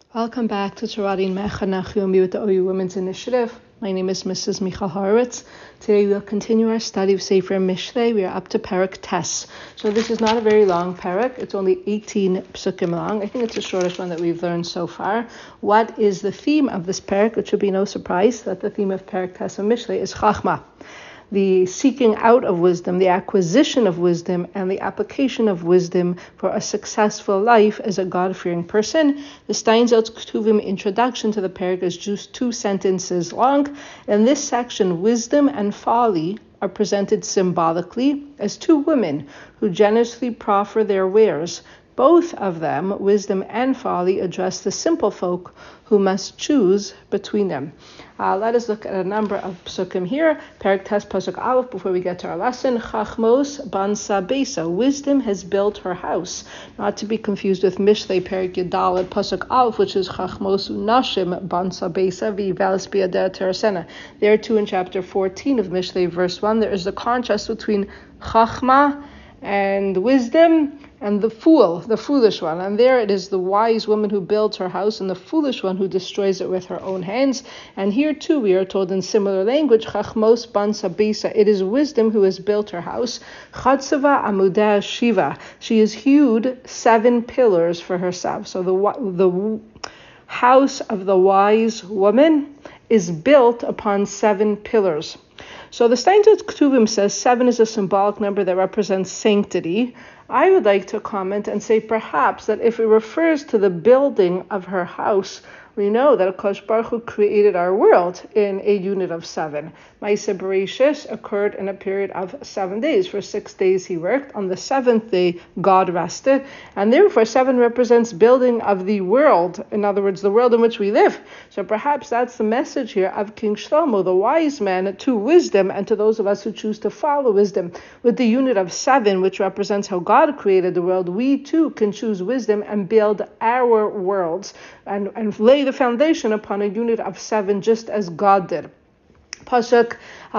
Welcome back to Torahdin Mechanach Yomi with the OU Women's Initiative. My name is Mrs. Michal Horowitz. Today we'll continue our study of Sefer Mishlei. We are up to Perek Tes. So this is not a very long Perek. It's only 18 psukim long. I think it's the shortest one that we've learned so far. What is the theme of this Perek? It should be no surprise that the theme of Perek Tes of Mishlei is Chachma. The seeking out of wisdom, the acquisition of wisdom, and the application of wisdom for a successful life as a God-fearing person. The Steinsaltz Ketuvim introduction to the Perek is just 2 sentences long. In this section, wisdom and folly are presented symbolically as 2 women who generously proffer their wares. Both of them, wisdom and folly, address the simple folk who must choose between them. Let us look at a number of psukim here. Perek Tes Pasuk Aleph, before we get to our lesson. Chachmos bansa beisa. Wisdom has built her house. Not to be confused with Mishlei Perek Yudalad Pasuk Aleph, which is Chachmos Nashim bansa beisa v'yiveles biyader terasena. There too in chapter 14 of Mishlei, verse 1, there is the contrast between Chachma and wisdom and the fool, the foolish one. And there it is the wise woman who builds her house and the foolish one who destroys it with her own hands. And here too we are told in similar language, Chachmos bansa beisa. It is wisdom who has built her house. Chatzava amudeh shiva. She has hewed 7 pillars for herself. So the house of the wise woman is built upon 7 pillars. So the Steinsaltz Ketuvim says 7 is a symbolic number that represents sanctity. I would like to comment and say perhaps that if it refers to the building of her house, we know that HaKadosh Baruch Hu created our world in a unit of 7. Ma'aseh Bereshis occurred in a period of 7 days. For 6 days he worked. On the 7th day, God rested. And therefore, 7 represents building of the world. In other words, the world in which we live. So perhaps that's the message here of King Shlomo, the wise man, to wisdom and to those of us who choose to follow wisdom. With the unit of 7, which represents how God created the world, we too can choose wisdom and build our worlds and lay the foundation upon a unit of 7, just as God did. Pasuk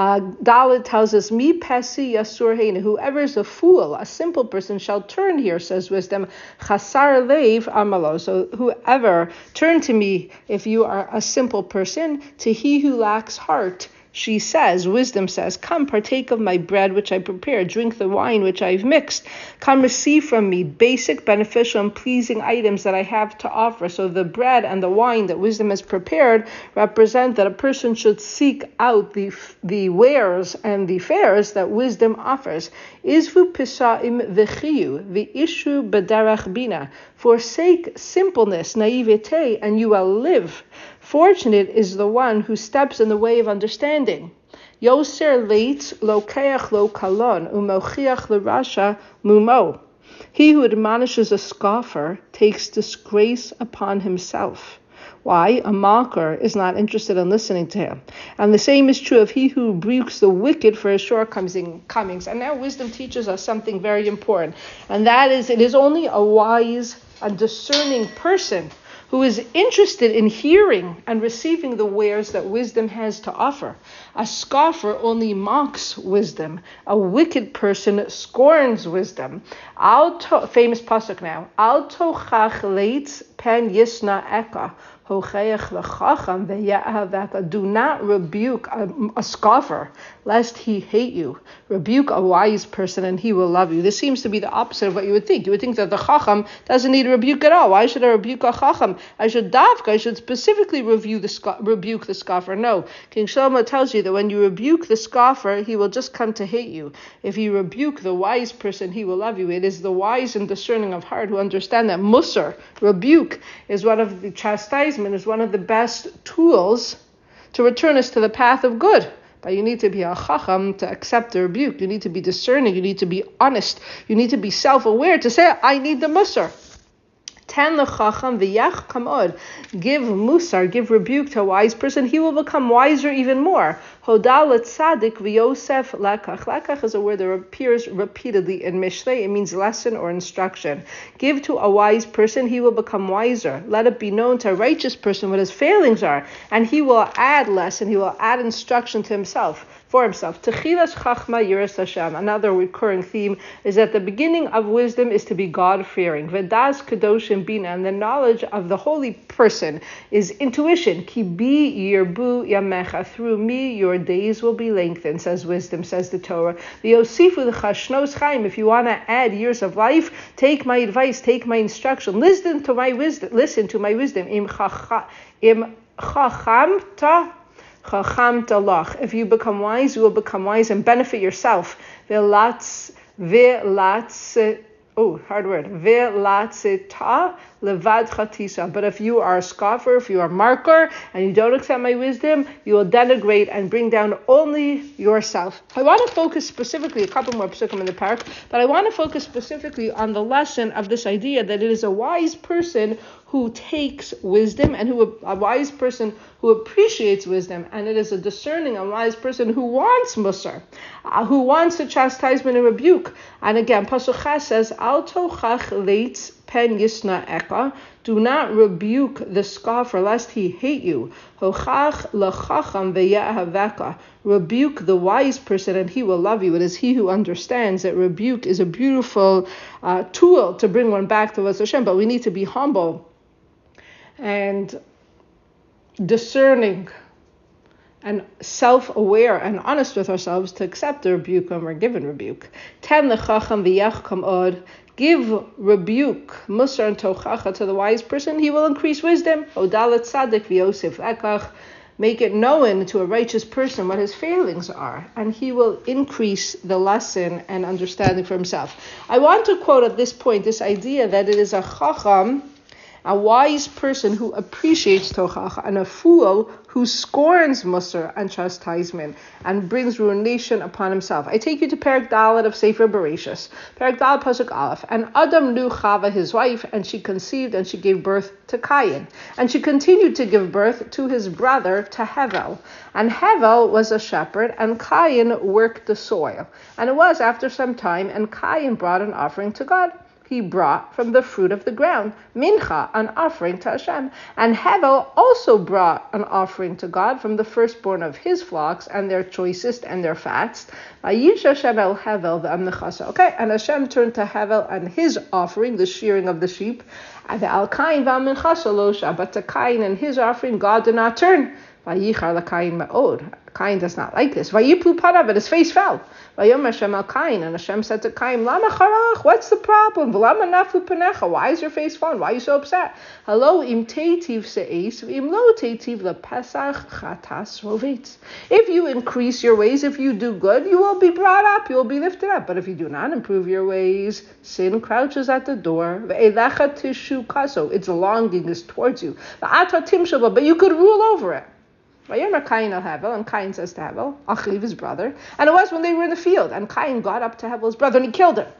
Dalet tells us, Mi pesi yasur heina. Whoever is a fool, a simple person, shall turn here, says wisdom. Chasar leiv amalo. So whoever, turn to me if you are a simple person. To he who lacks heart, she says, wisdom says, come partake of my bread which I prepared, drink the wine which I've mixed. Come receive from me basic, beneficial, and pleasing items that I have to offer. So the bread and the wine that wisdom has prepared represent that a person should seek out the wares and the fares that wisdom offers. Izvu pisaim v'chiyu, v'ishu b'derech bina. Forsake simpleness, naivete, and you will live. Fortunate is the one who steps in the way of understanding. Yoser leitz lokeach lo kalon, umochiach l'rasha mumo. He who admonishes a scoffer takes disgrace upon himself. Why? A mocker is not interested in listening to him. And the same is true of he who rebukes the wicked for his shortcomings. And now wisdom teaches us something very important. And that is, it is only a wise and discerning person who is interested in hearing and receiving the wares that wisdom has to offer. A scoffer only mocks wisdom. A wicked person scorns wisdom. Famous pasuk now. Al tochach leitz pen yisna eka. Do not rebuke a scoffer, lest he hate you. Rebuke a wise person, and he will love you. This seems to be the opposite of what you would think. You would think that the chacham doesn't need rebuke at all. Why should I rebuke a chacham? I should specifically rebuke the scoffer. No, King Shlomo tells you that when you rebuke the scoffer, he will just come to hate you. If you rebuke the wise person, he will love you. It is the wise and discerning of heart who understand that musar, rebuke, is one of the chastisement, is one of the best tools to return us to the path of good. But you need to be a chacham to accept the rebuke. You need to be discerning. You need to be honest. You need to be self-aware to say, I need the musar. Ten l'chacham v'yach kamod. Give musar, give rebuke to a wise person. He will become wiser even more. Hoda l'tzadik v'yosef lekach. Lekach is a word that appears repeatedly in Mishlei. It means lesson or instruction. Give to a wise person, he will become wiser. Let it be known to a righteous person what his failings are, and he will add lesson, he will add instruction to himself. for himself. Techilas chachma yiras Hashem. Another recurring theme is that the beginning of wisdom is to be God-fearing. Vedas kadoshim bina, and the knowledge of the holy person is intuition. Ki bi yirbu yamecha, through me your days will be lengthened, says wisdom, says the Torah. V'yosifu l'cha shnos chaim, if you want to add years of life, take my advice, take my instruction, listen to my wisdom. Im chachamta lach. If you become wise, you will become wise and benefit yourself. Ve'latzita levad chatisa. But if you are a scoffer, if you are a marker, and you don't accept my wisdom, you will denigrate and bring down only yourself. I want to focus specifically, a couple more psukim in the parak, but I want to focus specifically on the lesson of this idea that it is a wise person who takes wisdom, and a wise person who appreciates wisdom, and it is a discerning and wise person who wants musar, who wants a chastisement and rebuke. And again, Pasuk Ches says, Al tochach leitz pen yisna eka, do not rebuke the scoffer lest he hate you. Hochach lechacham ve'yahaveka, rebuke the wise person and he will love you. It is he who understands that rebuke is a beautiful tool to bring one back to Hashem, but we need to be humble and discerning and self-aware and honest with ourselves to accept the rebuke when we're given rebuke. Ten lechacham v'yachkam od, give rebuke, musar and tochacha to the wise person, he will increase wisdom. Odalat tzaddik v'yosef ekach, make it known to a righteous person what his failings are, and he will increase the lesson and understanding for himself. I want to quote at this point this idea that it is a chacham, a wise person who appreciates tochacha, and a fool who scorns musar and chastisement and brings ruination upon himself. I take you to Perek Dalet of Sefer Bereshis. Perek Dalet Pasuk Aleph. And Adam knew Chava his wife, and she conceived and she gave birth to Cain. And she continued to give birth to his brother, to Hevel. And Hevel was a shepherd, and Cain worked the soil. And it was after some time, and Cain brought an offering to God. He brought from the fruit of the ground, mincha, an offering to Hashem. And Hevel also brought an offering to God from the firstborn of his flocks and their choicest and their fats. Vayish Hashem el Hevel v'amnechasa. Okay, and Hashem turned to Hevel and his offering, the shearing of the sheep, and al Cain v'amnechasa lo sha. But to Cain and his offering, God did not turn. Vayichar l'Cain ma'od. Cain does not like this. Vayipu parav, but his face fell. Vayom Hashem al Cain, and Hashem said to Cain, Lama charach, what's the problem? V'lama naflu panecha, why is your face fallen? Why are you so upset? Hello, im teitiv se'es, v'im lo teitiv lepesach chatas rovetz. If you increase your ways, if you do good, you will be brought up, you will be lifted up. But if you do not improve your ways, sin crouches at the door. Ve'elecha tishu kaso, its longing is towards you. V'ata timshava, but you could rule over it. Vayomer Cain el Hevel, and Cain says to Hevel, Achiv, his brother, and it was when they were in the field, and Cain got up to Hevel's brother, and he killed him.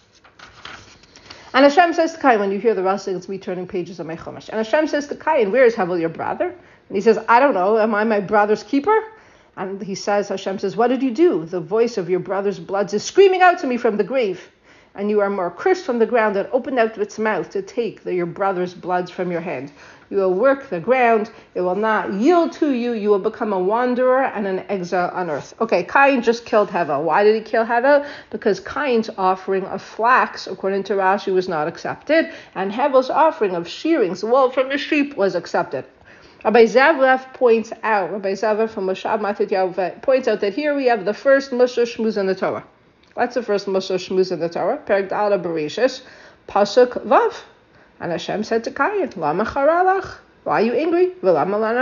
And Hashem says to Cain, when you hear the rustling, it's me turning pages of my Chumash, and Hashem says to Cain, where is Hevel, your brother? And he says, I don't know, am I my brother's keeper? And he says, Hashem says, what did you do? The voice of your brother's blood is screaming out to me from the grave, and you are more cursed from the ground that opened out its mouth to take your brother's bloods from your hand. You will work the ground, it will not yield to you, you will become a wanderer and an exile on earth. Okay, Cain just killed Hevel. Why did he kill Hevel? Because Cain's offering of flax, according to Rashi, was not accepted, and Hevel's offering of shearings, the wool from the sheep, was accepted. Rabbi Zavlev points out, Rabbi Zavlev from Moshav Matityahu points out that here we have the first Musar Shmuz in the Torah. What's the first Musar Shmuz in the Torah? Perek Dalet Bereshis, Pasuk Vav. And Hashem said to Cain, Lama charalach, why are you angry? Why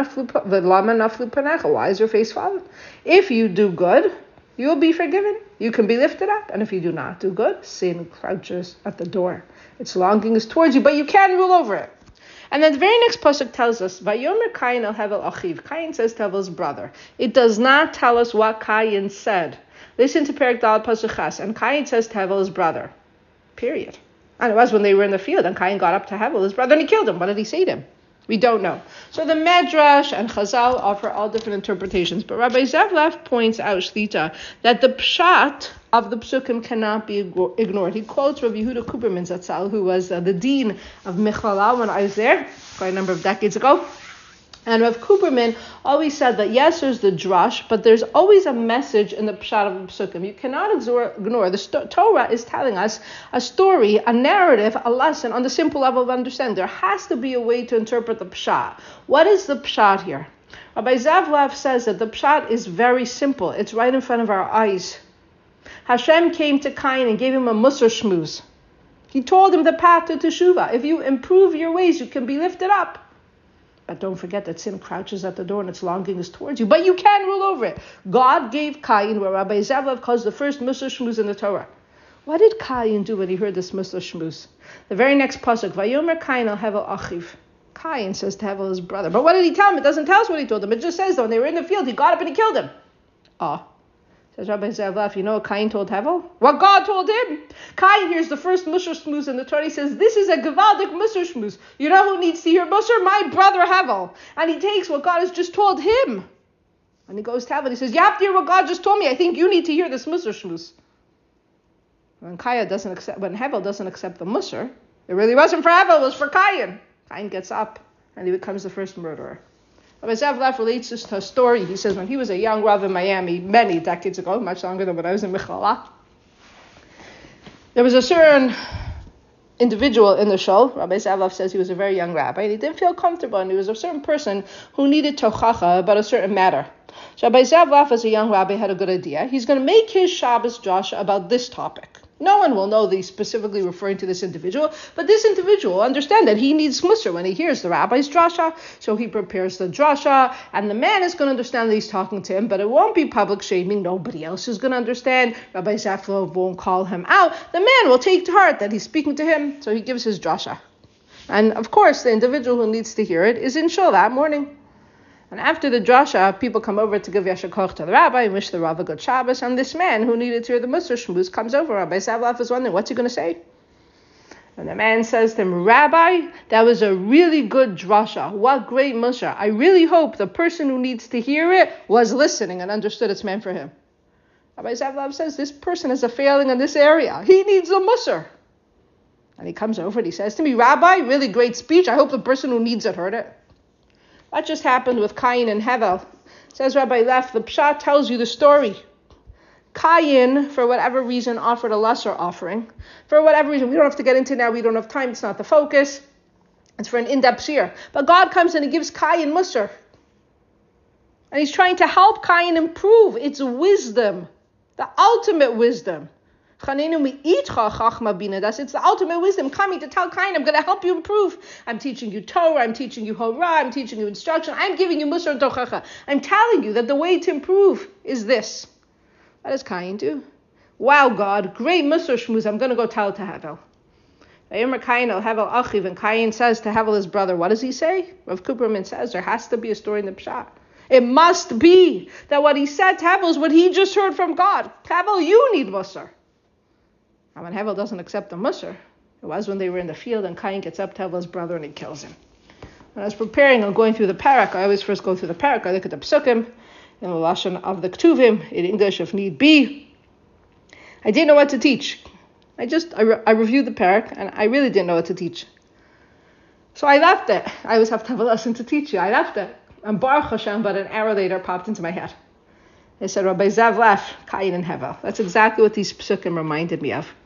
is your face fallen? If you do good, you will be forgiven. You can be lifted up. And if you do not do good, sin crouches at the door. Its longing is towards you, but you can rule over it. And then the very next pasuk tells us, Vayomer Cain el Hevel achiv. Cain says to Hevel's brother. It does not tell us what Cain said. Listen to Perek Dalet pasuk Ches. And Cain says to Hevel's brother. Period. And it was when they were in the field, and Cain got up to Hevel, his brother, and he killed him. What did he say to him? We don't know. So the Medrash and Chazal offer all different interpretations, but Rabbi Zavlev points out, Shlita, that the pshat of the psukim cannot be ignored. He quotes Rabbi Yehuda Kuperman Zatzal, who was the dean of Michlala when I was there, quite a number of decades ago. And Rav Kuperman always said that yes, there's the drush, but there's always a message in the pshat of the psukim. You cannot ignore. The Torah is telling us a story, a narrative, a lesson on the simple level of understanding. There has to be a way to interpret the pshat. What is the pshat here? Rabbi Zavlav says that the pshat is very simple. It's right in front of our eyes. Hashem came to Cain and gave him a musar shmuz. He told him the path to teshuvah. If you improve your ways, you can be lifted up. But don't forget that sin crouches at the door and its longing is towards you. But you can rule over it. God gave Cain what Rabbi Zavlav calls the first musar shmuz in the Torah. What did Cain do when he heard this musar shmuz? The very next pasuk, Vayomer Cain al Hevel achiv. Cain says to Hevel his brother. But what did he tell him? It doesn't tell us what he told him. It just says that when they were in the field, he got up and he killed him. Says Rabbi Zavlav, you know what Cain told Hevel? What God told him. Cain hears the first musar shmuz in the Torah. He says, this is a gevaldik musar shmuz. You know who needs to hear musar? My brother Hevel. And he takes what God has just told him. And he goes to Hevel. He says, you have to hear what God just told me. I think you need to hear this musar shmuz. When Hevel doesn't accept the musar, it really wasn't for Hevel, it was for Cain. Cain gets up and he becomes the first murderer. Rabbi Zavlav relates this to a story. He says when he was a young Rav in Miami, many decades ago, much longer than when I was in Michlala, there was a certain individual in the shul. Rabbi Zavlav says he was a very young rabbi, and he didn't feel comfortable, and he was a certain person who needed tochacha about a certain matter. So Rabbi Zavlav, as a young rabbi, had a good idea. He's going to make his Shabbos drasha about this topic. No one will know that he's specifically referring to this individual, but this individual will understand that he needs musar when he hears the rabbi's drasha, so he prepares the drasha, and the man is going to understand that he's talking to him, but it won't be public shaming. Nobody else is going to understand. Rabbi Zavlav won't call him out. The man will take to heart that he's speaking to him, so he gives his drasha. And of course, the individual who needs to hear it is in shul that morning. And after the drasha, people come over to give yashar koach to the rabbi and wish the rabbi good Shabbos. And this man who needed to hear the musar shmuz comes over. Rabbi Zavlav is wondering, what's he going to say? And the man says to him, Rabbi, that was a really good drasha. What great musar. I really hope the person who needs to hear it was listening and understood it's meant for him. Rabbi Zavlav says, this person has a failing in this area. He needs a musar. And he comes over and he says to me, Rabbi, really great speech. I hope the person who needs it heard it. What just happened with Cain and Hevel? Says Rabbi Leff, the Pshat tells you the story. Cain, for whatever reason, offered a lesser offering. For whatever reason, we don't have to get into now, we don't have time, it's not the focus. It's for an in-depth shir. But God comes and he gives Cain musar. And he's trying to help Cain improve. It's wisdom, the ultimate wisdom. It's the ultimate wisdom coming to tell Cain, I'm going to help you improve. I'm teaching you Torah, I'm teaching you Horah, I'm teaching you instruction, I'm giving you Musar and Tochacha. I'm telling you that the way to improve is this. What does Cain do? Wow, God, great Musar shmuz, I'm going to go tell it to Hevel. And Cain says to Hevel, his brother, what does he say? Rav Kuperman says there has to be a story in the Pshat. It must be that what he said to Hevel is what he just heard from God. Hevel, you need Musar. And when Hevel doesn't accept the musar, it was when they were in the field and Cain gets up to Hevel's brother and he kills him. When I was preparing on going through the parak, I always first go through the parak. I look at the psukim in the lashon of the ktuvim in English if need be. I didn't know what to teach. I reviewed the parak and I really didn't know what to teach. So I left it. I always have to have a lesson to teach you. I left it. And Baruch Hashem, but an hour later popped into my head. They said, Rabbi Zavlav, Cain and Hevel. That's exactly what these psukim reminded me of.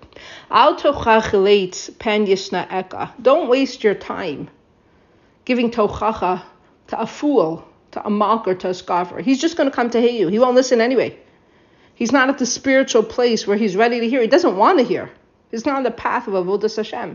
Don't waste your time giving tochacha to a fool, to a mocker, to a scoffer. He's just going to come to hate you. He won't listen anyway. He's not at the spiritual place where he's ready to hear. He doesn't want to hear. He's not on the path of avodas Hashem.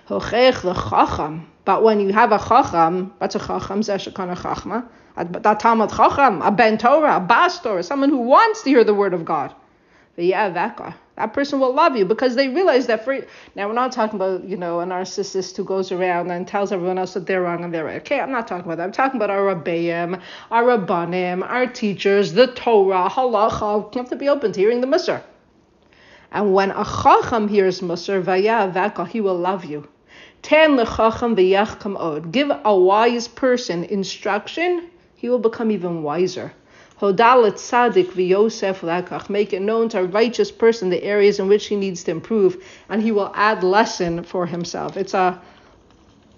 But when you have a chacham, what's a chacham? Zeshakana chachma. A Talmud chacham, a ben Torah, a bas Torah, someone who wants to hear the word of God. That person will love you because they realize that now we're not talking about, a narcissist who goes around and tells everyone else that they're wrong and they're right. Okay, I'm not talking about that. I'm talking about our rabbeim, our rabbanim, our teachers, the Torah, halacha. You have to be open to hearing the musar. And when a chacham hears musar, vayavaka, he will love you. Ten lechacham v'yachkam od. Give a wise person instruction, he will become even wiser. Hodalet tzadik v'yosef lakach. Make it known to a righteous person the areas in which he needs to improve, and he will add lesson for himself. It's a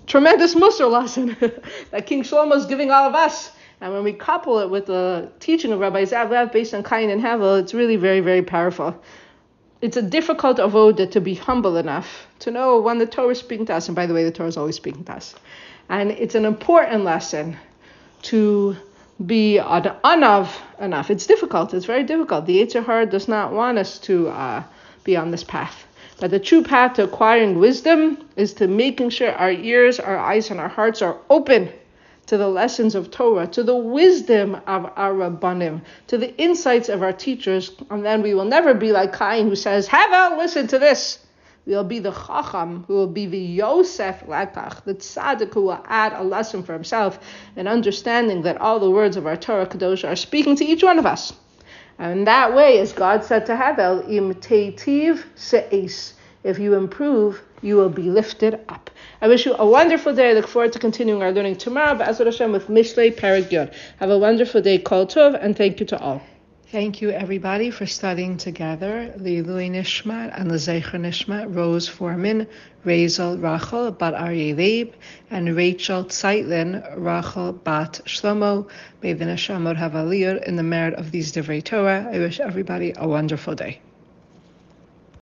tremendous Musar lesson that King Shlomo is giving all of us. And when we couple it with the teaching of Rabbi Zavlev based on Cain and Havel, it's really very, very powerful. It's a difficult avoda to be humble enough to know when the Torah is speaking to us. And by the way, the Torah is always speaking to us. And it's an important lesson to be anav enough. It's difficult. It's very difficult. The Yetzer Hara does not want us to be on this path. But the true path to acquiring wisdom is to making sure our ears, our eyes, and our hearts are open to the lessons of Torah, to the wisdom of our Rabbanim, to the insights of our teachers, and then we will never be like Cain who says, Havel, listen to this. We'll be the Chacham, who will be the Yosef Lekach, the Tzaddik who will add a lesson for himself, and understanding that all the words of our Torah Kadosh are speaking to each one of us. And in that way, as God said to Havel, Im teitiv se'es, if you improve, you will be lifted up. I wish you a wonderful day. I look forward to continuing our learning tomorrow, B'ezras Hashem, with Mishlei Perek Yod. Have a wonderful day, Kol Tov, and thank you to all. Thank you, everybody, for studying together. Leilui Nishmat and L'Zecher Nishmat, Rose Foreman, Razel Rachel Bat Aryeh Leib, and Rachel Zeitlin Rachel Bat Shlomo. May the Neshamot have aliyah in the merit of these Divrei Torah. I wish everybody a wonderful day.